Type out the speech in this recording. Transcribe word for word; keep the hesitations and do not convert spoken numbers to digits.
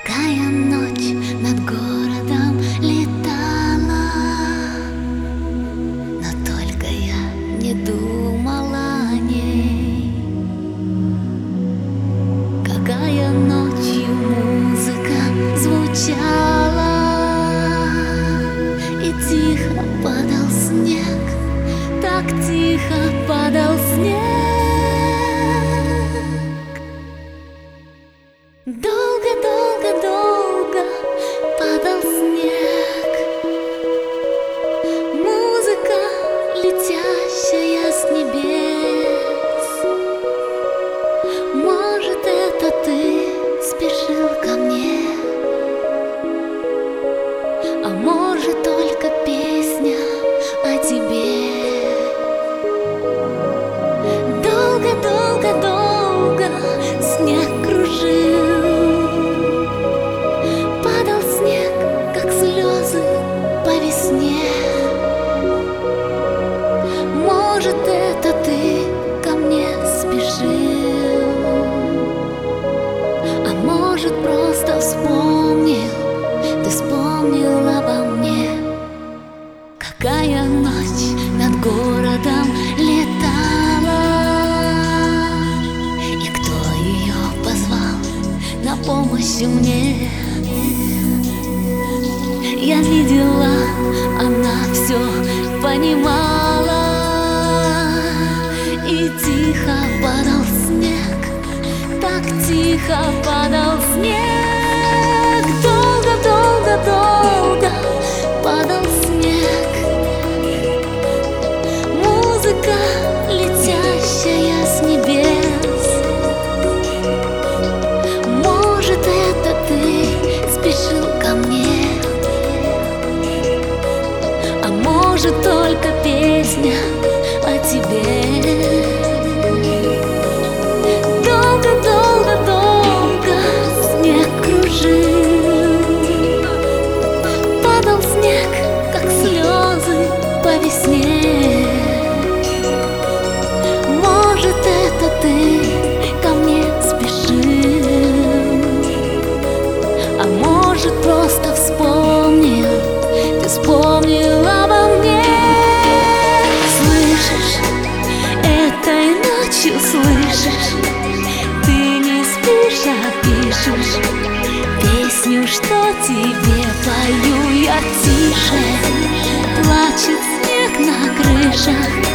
Какая ночь над городом летала, но только я не думала о ней. Какая ночью музыка звучала, и тихо падал снег, так тихо падал снег. Долго-долго-долго падал снег. Музыка, летящая с небес. Может, это ты спешил ко мне, а может, только песня о тебе. Долго-долго-долго снег кружил, может, это ты ко мне спешил, а может, просто вспомнил, ты вспомнил обо мне. Какая ночь над городом летала, и кто ее позвал на помощь мне? Я видела, она все понимала, и тихо падал снег, так тихо падал снег. Долго-долго-долго падал снег. Музыка, летящая с небес. Может, это ты спешил ко мне, а может, только песня о тебе. Долго-долго-долго снег кружил, падал снег, как слезы по весне. Может, это ты ко мне спешил, а может, просто вспомнил, ты вспомнил обо мне. Слышишь, этой ночью слышишь, ты не спишь, а пишешь песню, что тебе пою я тише. Плачет снег на крышах,